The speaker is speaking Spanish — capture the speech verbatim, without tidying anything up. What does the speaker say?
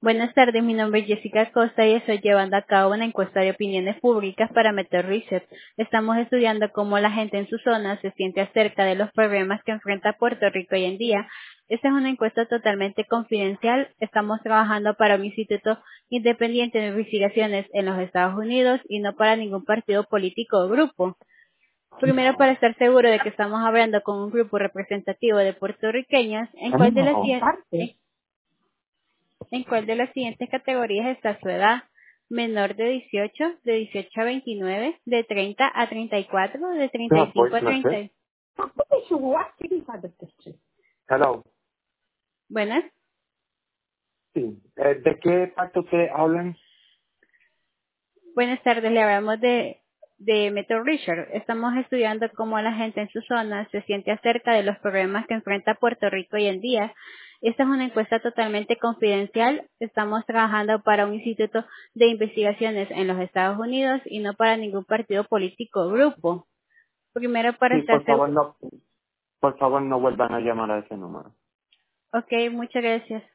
Buenas tardes, mi nombre es Jessica Costa y estoy llevando a cabo una encuesta de opiniones públicas para Meteor Research. Estamos estudiando cómo la gente en su zona se siente acerca de los problemas que enfrenta Puerto Rico hoy en día. Esta es una encuesta totalmente confidencial. Estamos trabajando para un instituto independiente de investigaciones en los Estados Unidos y no para ningún partido político o grupo. Primero, para estar seguro de que estamos hablando con un grupo representativo de puertorriqueños, ¿en cuál de las siguientes? ¿En cuál de las siguientes categorías está su edad? Menor de dieciocho, de dieciocho a veintinueve, de treinta a treinta y cuatro, de treinta y Yeah, cinco voice a treinta. message. Hello. Buenas. Sí. Eh, ¿De qué parte ustedes hablan? Buenas tardes, le hablamos de, de Metro Research. Estamos estudiando cómo la gente en su zona se siente acerca de los problemas que enfrenta Puerto Rico hoy en día. Esta es una encuesta totalmente confidencial. Estamos trabajando para un instituto de investigaciones en los Estados Unidos y no para ningún partido político o grupo. Primero, para Sí, estar por favor seguro. no, por favor no vuelvan a llamar a ese número. Ok, muchas gracias.